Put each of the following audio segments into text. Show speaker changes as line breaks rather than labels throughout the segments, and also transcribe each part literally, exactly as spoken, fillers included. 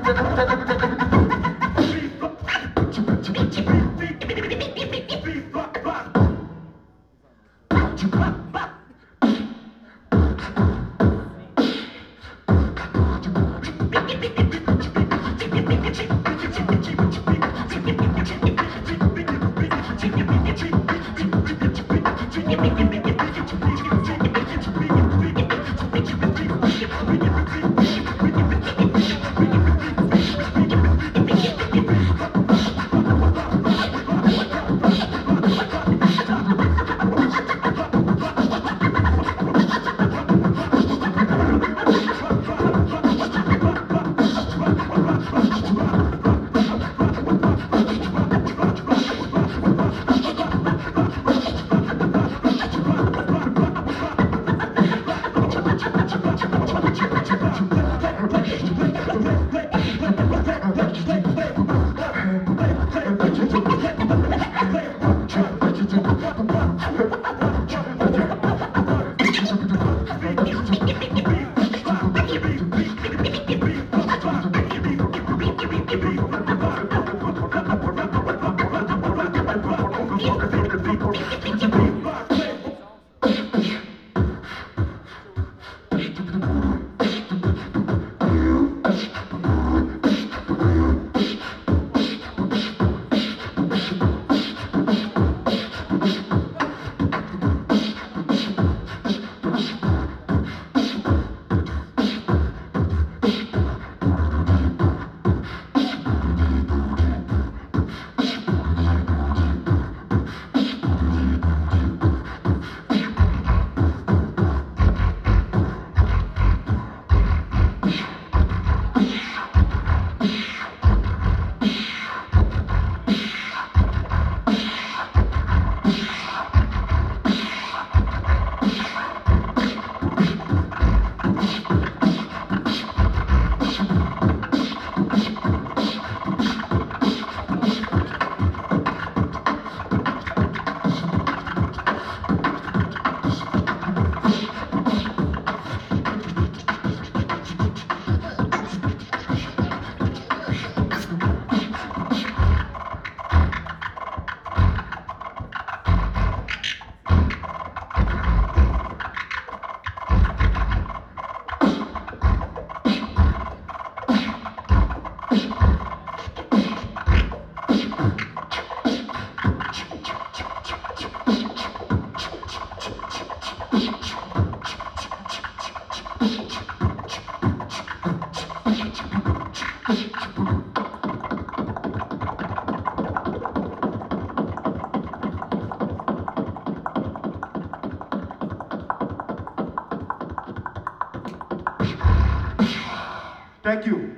Thank you.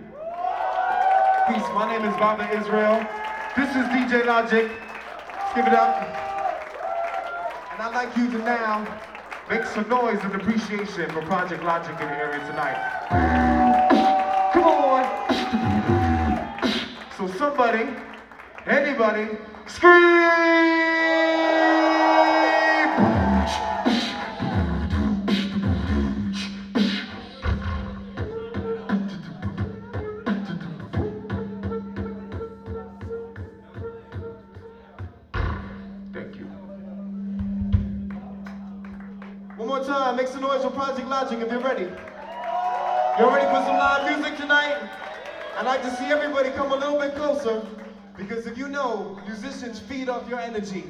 Peace. My name is Baba Israel. This is D J Logic. Let's give it up. And I'd like you to now make some noise and appreciation for Project Logic in the area tonight. Come on. So somebody, anybody, scream! One more time, make some noise for Project Logic if you're ready. You're ready for some live music tonight? I'd like to see everybody come a little bit closer, because if you know, musicians feed off your energy.